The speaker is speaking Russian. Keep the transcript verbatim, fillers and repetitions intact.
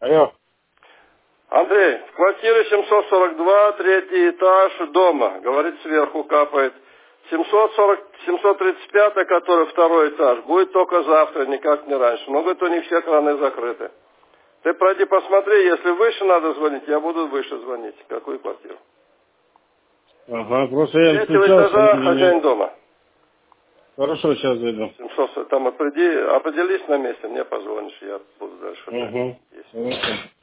Алло. Андрей, в квартире семьсот сорок два, третий этаж дома, говорит, сверху капает. семьсот сорок, семьсот тридцать пять, который второй этаж, будет только завтра, никак не раньше. Но, говорит, у них все краны закрыты. Ты пройди посмотри, если выше надо звонить, я буду выше звонить. Какую квартиру? Ага, просто я Третьего встречался, этажа, они хозяин меня... дома. Хорошо, сейчас зайду. семьсот, там определи, определись на месте, мне позвонишь, я буду дальше ждать. Угу. Есть. Хорошо.